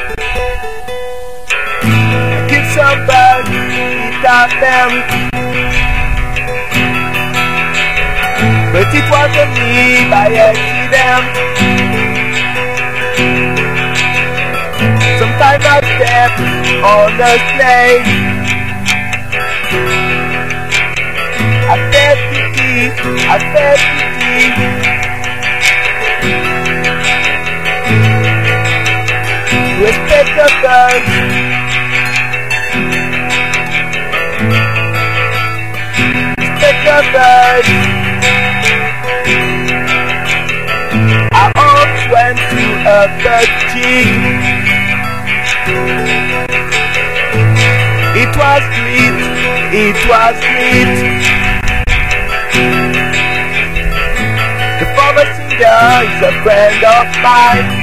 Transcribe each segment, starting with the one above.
I killed some birds, eat of them, but it wasn't me by accident. Sometimes I step on a slave. I felt pity, I felt pity. Respect the birds. Respect the birds. I almost went to a bird jig. It was sweet, it was sweet. The former singer is a friend of mine.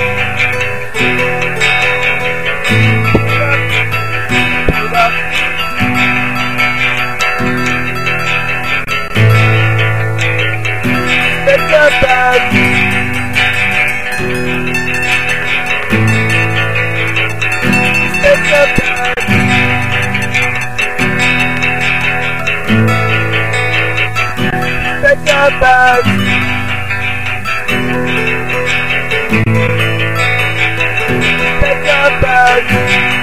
Respect the birds. Respect the birds. Respect the birds. Respect the birds.